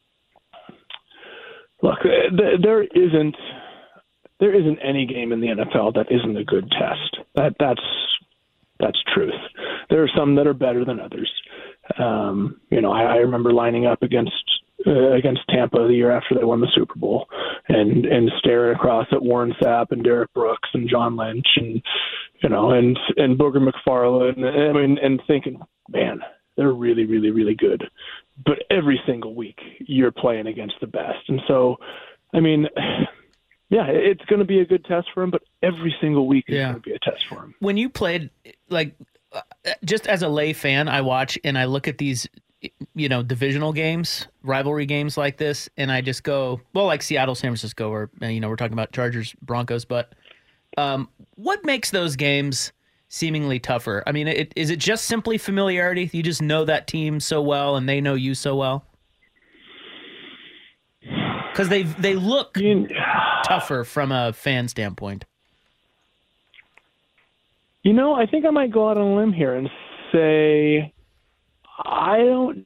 Look, there isn't any game in the NFL that isn't a good test. That's truth. There are some that are better than others. I remember lining up against Tampa the year after they won the Super Bowl and staring across at Warren Sapp and Derek Brooks and John Lynch and Booger McFarland and thinking, man, they're really, really, really good. But every single week you're playing against the best. And so, I mean, yeah, it's going to be a good test for him, but every single week is going to be a test for him. When you played, just as a lay fan, I watch and I look at these, divisional games, rivalry games like this, and I just go, well, like Seattle, San Francisco, or, we're talking about Chargers, Broncos, but what makes those games seemingly tougher? I mean, is it just simply familiarity? You just know that team so well and they know you so well? Because they look tougher from a fan standpoint. I think I might go out on a limb here and say I don't.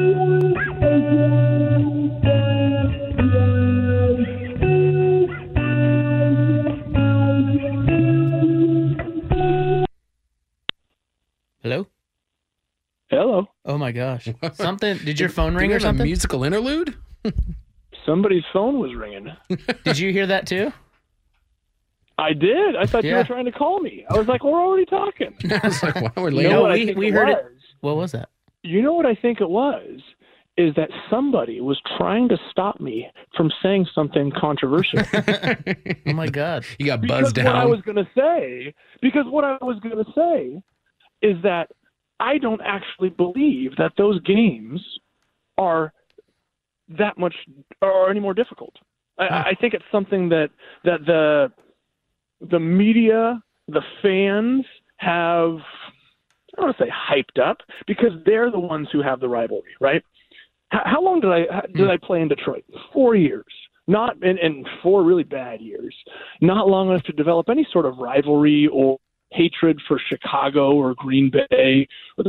Hello? Hello. Oh my gosh. Something, did your phone ring or something? A musical interlude? Somebody's phone was ringing. Did you hear that too? I did. I thought you were trying to call me. I was like, we're already talking. I was like, wow, we're late. We heard it. What was that? You know what I think it was? Is that somebody was trying to stop me from saying something controversial. Oh my God. You got buzzed down. What I was going to say is that I don't actually believe that those games are that much or any more difficult. I think it's something that the media the fans have, I don't want to say hyped up, because they're the ones who have the rivalry, right? How long did I play in Detroit? 4 years. Not in 4 really bad years. Not long enough to develop any sort of rivalry or hatred for Chicago or Green Bay.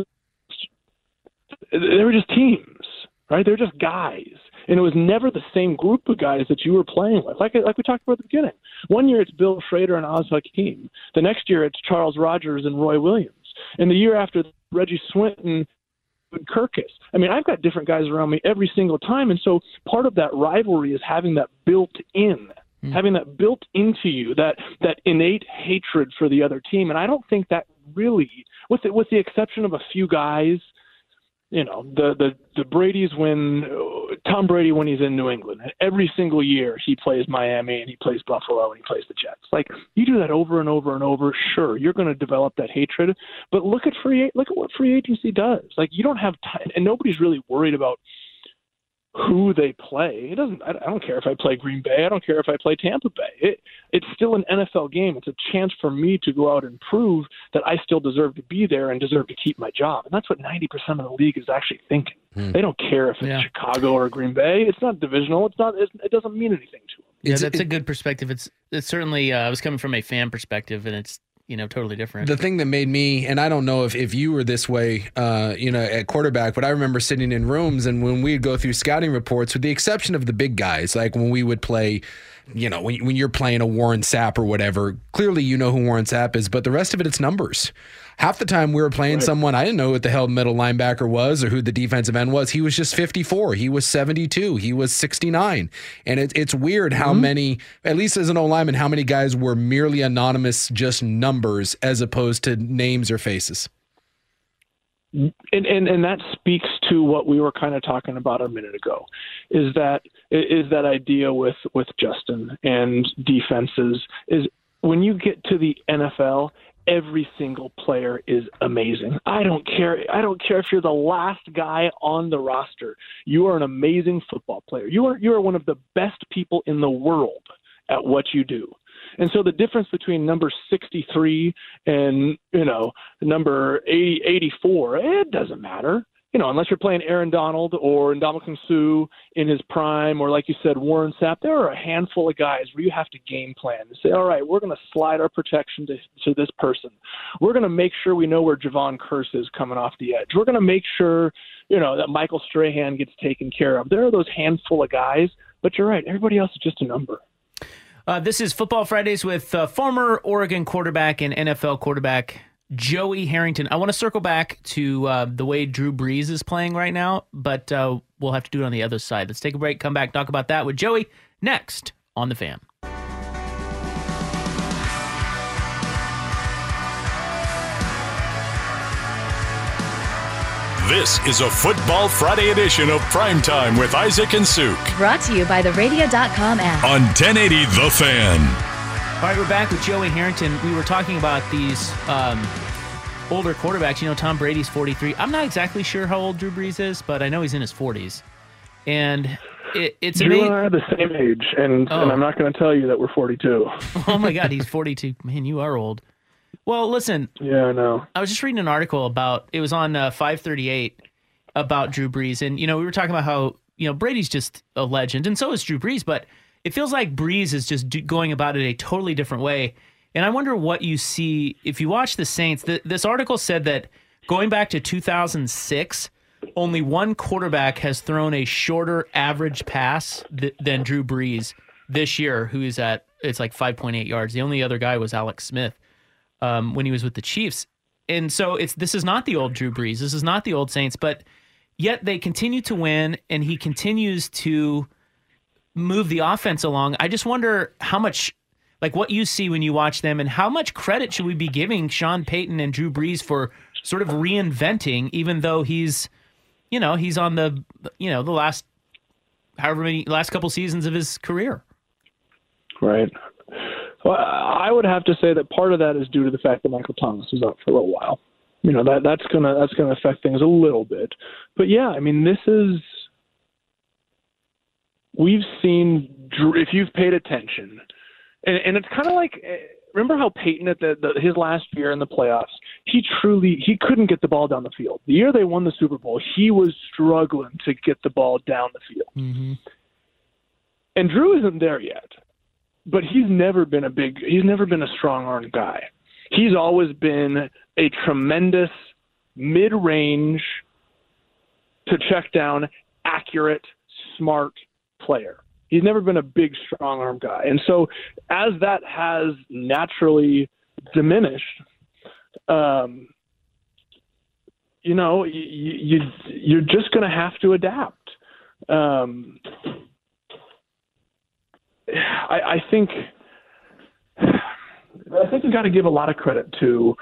They were just teams, right? They're just guys. And it was never the same group of guys that you were playing with. Like we talked about at the beginning. 1 year it's Bill Schrader and Oz Hakeem. The next year it's Charles Rogers and Roy Williams. And the year after, Reggie Swinton and Kirkus. I mean, I've got different guys around me every single time. And so part of that rivalry is having that built in, having that built into you, that innate hatred for the other team. And I don't think that really, with the exception of a few guys, you know, the Brady's Tom Brady when he's in New England, and every single year he plays Miami and he plays Buffalo and he plays the Jets. Like, you do that over and over and over, sure, you're going to develop that hatred. But look at what free agency does. Like, you don't have time, and nobody's really worried about who they play. I don't care if I play Green Bay. I don't care if I play Tampa Bay. It's still an NFL game. It's a chance for me to go out and prove that I still deserve to be there and deserve to keep my job. And that's what 90% of the league is actually thinking. They don't care if it's Chicago or Green Bay. It's not divisional. It doesn't mean anything to them. Yeah, that's a good perspective. It's certainly I was coming from a fan perspective, and it's, you know, totally different. The thing that made me, and I don't know if you were this way, at quarterback, but I remember sitting in rooms and when we'd go through scouting reports, with the exception of the big guys, like when we would play, you know, when you're playing a Warren Sapp or whatever, clearly you know who Warren Sapp is, but the rest of it's numbers. Half the time we were playing someone, I didn't know what the hell middle linebacker was or who the defensive end was. He was just 54. He was 72. He was 69. And it's weird how many, at least as an O-lineman, how many guys were merely anonymous, just numbers, as opposed to names or faces. And that speaks to what we were kind of talking about a minute ago, is that idea with Justin and defenses, is when you get to the NFL, every single player is amazing. I don't care if you're the last guy on the roster. You are an amazing football player. You are one of the best people in the world at what you do. And so the difference between number 63 and, you know, number 84, it doesn't matter. You know, unless you're playing Aaron Donald or Ndamukong Suh in his prime, or like you said, Warren Sapp, there are a handful of guys where you have to game plan and say, all right, we're going to slide our protection to this person. We're going to make sure we know where Javon Curse is coming off the edge. We're going to make sure, you know, that Michael Strahan gets taken care of. There are those handful of guys, but you're right. Everybody else is just a number. This is Football Fridays with former Oregon quarterback and NFL quarterback Joey Harrington. I want to circle back to the way Drew Brees is playing right now, but we'll have to do it on the other side. Let's take a break, come back, talk about that with Joey next on The Fan. This is a Football Friday edition of Primetime with Isaac and Suk. Brought to you by the Radio.com app. On 1080 The Fan. All right, we're back with Joey Harrington. We were talking about these older quarterbacks. You know, Tom Brady's 43. I'm not exactly sure how old Drew Brees is, but I know he's in his 40s. And it's Drew amazing. and I are the same age, and I'm not going to tell you that we're 42. Oh, my God, he's 42. Man, you are old. Well, listen. Yeah, I know. I was just reading an article it was on 538 about Drew Brees. And, you know, we were talking about how, you know, Brady's just a legend, and so is Drew Brees, but it feels like Brees is just going about it a totally different way. And I wonder what you see if you watch the Saints. This article said that going back to 2006, only one quarterback has thrown a shorter average pass than Drew Brees this year, who is it's like 5.8 yards. The only other guy was Alex Smith when he was with the Chiefs. And so this is not the old Drew Brees. This is not the old Saints, but yet they continue to win, and he continues to move the offense along. I just wonder how much, like what you see when you watch them, and how much credit should we be giving Sean Payton and Drew Brees for sort of reinventing, even though he's on the last couple seasons of his career. Right. Well, I would have to say that part of that is due to the fact that Michael Thomas was out for a little while. You know, that's gonna affect things a little bit. But yeah, I mean, we've seen, if you've paid attention, and it's kind of like remember how Peyton at his last year in the playoffs, he couldn't get the ball down the field. The year they won the Super Bowl, he was struggling to get the ball down the field. Mm-hmm. And Drew isn't there yet, but he's never been a strong arm guy. He's always been a tremendous mid-range to check down, accurate, smart player. He's never been a big strong arm guy. And so as that has naturally diminished, you're just going to have to adapt. I think you got to give a lot of credit to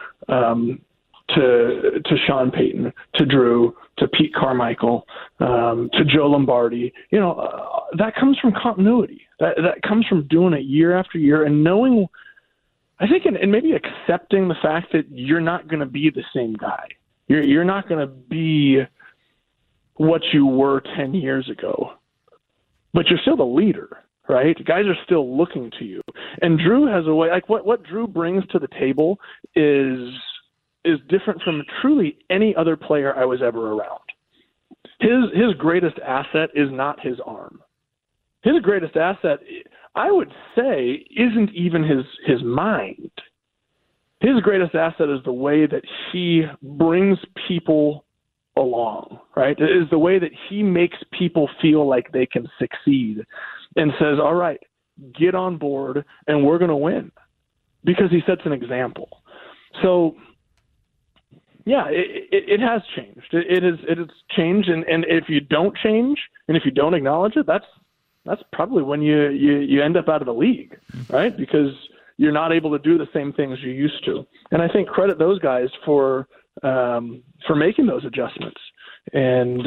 Sean Payton, to Drew, to Pete Carmichael, to Joe Lombardi. That comes from continuity. That comes from doing it year after year and knowing, I think, and maybe accepting the fact that you're not going to be the same guy. You're not going to be what you were 10 years ago, but you're still the leader. Right? Guys are still looking to you. And Drew has a way, like what Drew brings to the table is different from truly any other player I was ever around. His greatest asset is not his arm. His greatest asset, I would say, isn't even his mind. His greatest asset is the way that he brings people along, right? It is the way that he makes people feel like they can succeed and says, all right, get on board and we're going to win, because he sets an example. So, yeah, it has changed. It has changed. And if you don't change and if you don't acknowledge it, that's probably when you end up out of the league, right? Because you're not able to do the same things you used to. And I think credit those guys for making those adjustments and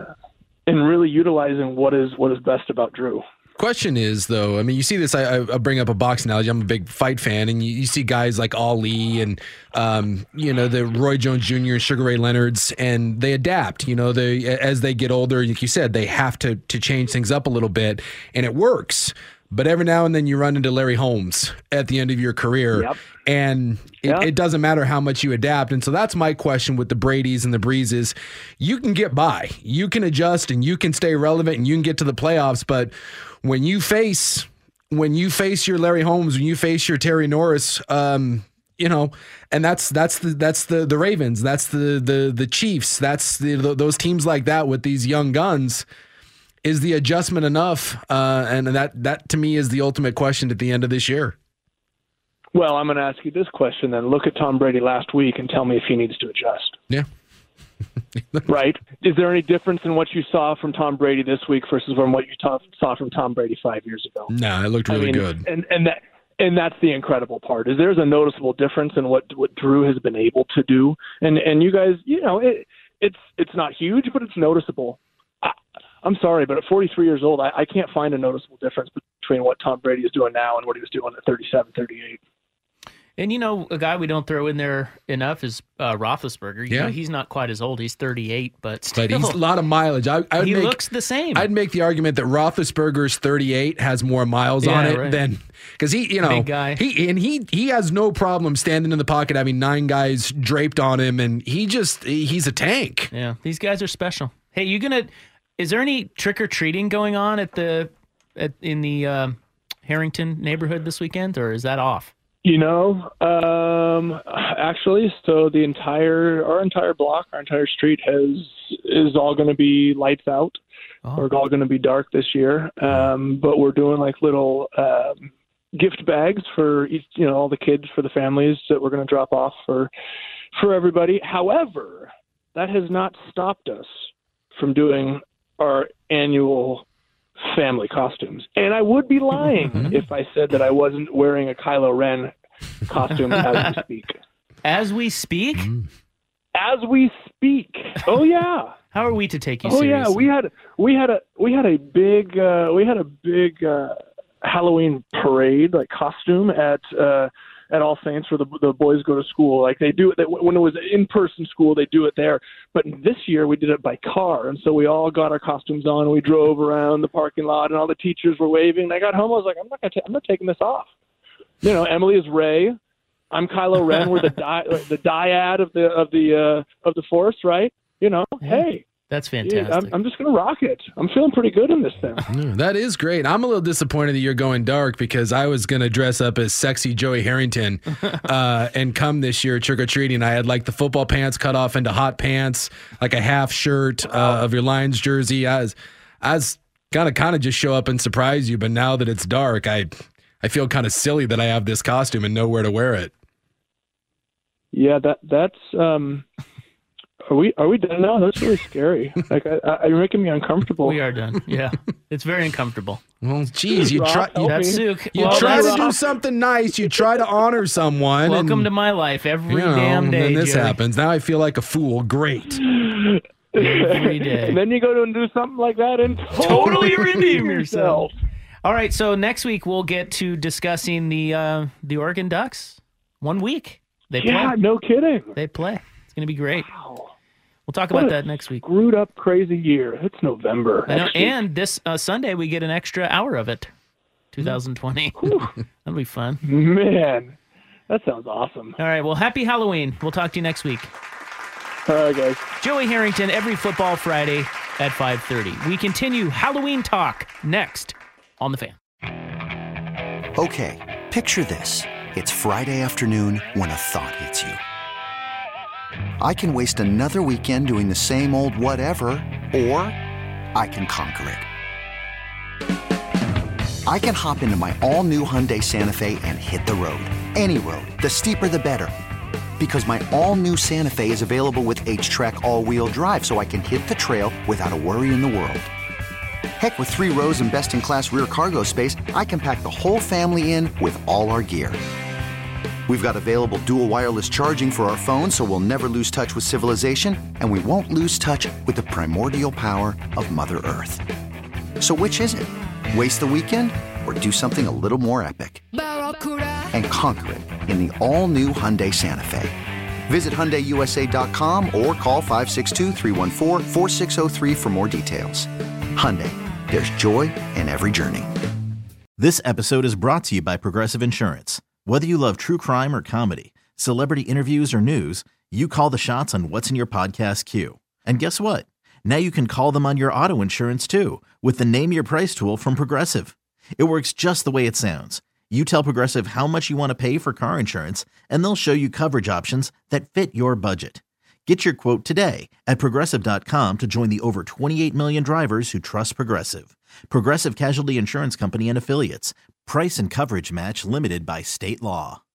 really utilizing what is best about Drew. Question is, though, I mean, you see this, I bring up a boxing analogy. I'm a big fight fan, and you see guys like Ali and, the Roy Jones Jr. and Sugar Ray Leonards, and they adapt. As they get older, like you said, they have to change things up a little bit, and it works. But every now and then you run into Larry Holmes at the end of your career, yep. And it doesn't matter how much you adapt. And so that's my question with the Bradys and the Breezes. You can get by, you can adjust, and you can stay relevant, and you can get to the playoffs. But when you face your Larry Holmes, when you face your Terry Norris, and that's the Ravens, that's the Chiefs, that's those teams like that with these young guns. Is the adjustment enough? And that to me is the ultimate question at the end of this year. Well, I'm going to ask you this question then. Look at Tom Brady last week and tell me if he needs to adjust. Yeah. Right? Is there any difference in what you saw from Tom Brady this week versus from what you saw from Tom Brady 5 years ago? No, it looked really good. And that's the incredible part, is there's a noticeable difference in what Drew has been able to do. And you guys, it's not huge, but it's noticeable. I'm sorry, but at 43 years old, I can't find a noticeable difference between what Tom Brady is doing now and what he was doing at 37, 38. And, a guy we don't throw in there enough is Roethlisberger. You know, he's not quite as old. He's 38, but still. But he's a lot of mileage. He looks the same. I'd make the argument that Roethlisberger's 38 has more miles on it than – because he, big guy. He has no problem standing in the pocket, having 9 guys draped on him, and he's a tank. Yeah, these guys are special. Hey, is there any trick-or-treating going on in the Harrington neighborhood this weekend, or is that off? Actually, so our entire block, our entire street is all going to be lights out. Oh. We're all going to be dark this year. But we're doing like little gift bags for each, all the kids, for the families that we're going to drop off for everybody. However, that has not stopped us from doing our annual family costumes. And I would be lying if I said that I wasn't wearing a Kylo Ren costume as we speak. As we speak? As we speak. Oh yeah. How are we to take you seriously? Oh yeah, we had a big Halloween parade, like costume at All Saints, where the boys go to school. Like they do it when it was in-person school, they do it there. But this year we did it by car, and so we all got our costumes on. And we drove around the parking lot, and all the teachers were waving. And I got home, I was like, I'm not taking this off. Emily is Rey. I'm Kylo Ren. We're the dyad of the Force, right? Hey. That's fantastic. I'm just going to rock it. I'm feeling pretty good in this thing. That is great. I'm a little disappointed that you're going dark because I was going to dress up as sexy Joey Harrington and come this year trick-or-treating. I had like the football pants cut off into hot pants, like a half shirt of your Lions jersey. I was going to kind of just show up and surprise you, but now that it's dark, I feel kind of silly that I have this costume and know where to wear it. Yeah, that's Are we done now? That's really scary. Like, you're making me uncomfortable. We are done. Yeah, it's very uncomfortable. Well, geez, you try to do something nice. You try to honor someone. Welcome to my life every damn day. And then this Joey. happens. Now I feel like a fool. Great. Every day. And then you go to and do something like that and totally redeem yourself. All right, so next week we'll get to discussing the Oregon Ducks. 1 week. They play. Yeah, no kidding. They play. It's going to be great. Wow. We'll talk about that next week. Screwed up, crazy year. It's November. I know, and this Sunday we get an extra hour of it. 2020. That'll be fun. Man, that sounds awesome. All right, well, happy Halloween. We'll talk to you next week. All right, guys. Joey Harrington, every Football Friday at 5:30. We continue Halloween talk next on The Fan. Okay, picture this. It's Friday afternoon when a thought hits you. I can waste another weekend doing the same old whatever, or I can conquer it. I can hop into my all-new Hyundai Santa Fe and hit the road. Any road. The steeper, the better. Because my all-new Santa Fe is available with H-Track all-wheel drive, so I can hit the trail without a worry in the world. Heck, with 3 rows and best-in-class rear cargo space, I can pack the whole family in with all our gear. We've got available dual wireless charging for our phones, so we'll never lose touch with civilization, and we won't lose touch with the primordial power of Mother Earth. So which is it? Waste the weekend or do something a little more epic? And conquer it in the all-new Hyundai Santa Fe. Visit HyundaiUSA.com or call 562-314-4603 for more details. Hyundai, there's joy in every journey. This episode is brought to you by Progressive Insurance. Whether you love true crime or comedy, celebrity interviews or news, you call the shots on what's in your podcast queue. And guess what? Now you can call them on your auto insurance too with the Name Your Price tool from Progressive. It works just the way it sounds. You tell Progressive how much you want to pay for car insurance, and they'll show you coverage options that fit your budget. Get your quote today at Progressive.com to join the over 28 million drivers who trust Progressive. Progressive Casualty Insurance Company and Affiliates. Price and coverage match limited by state law.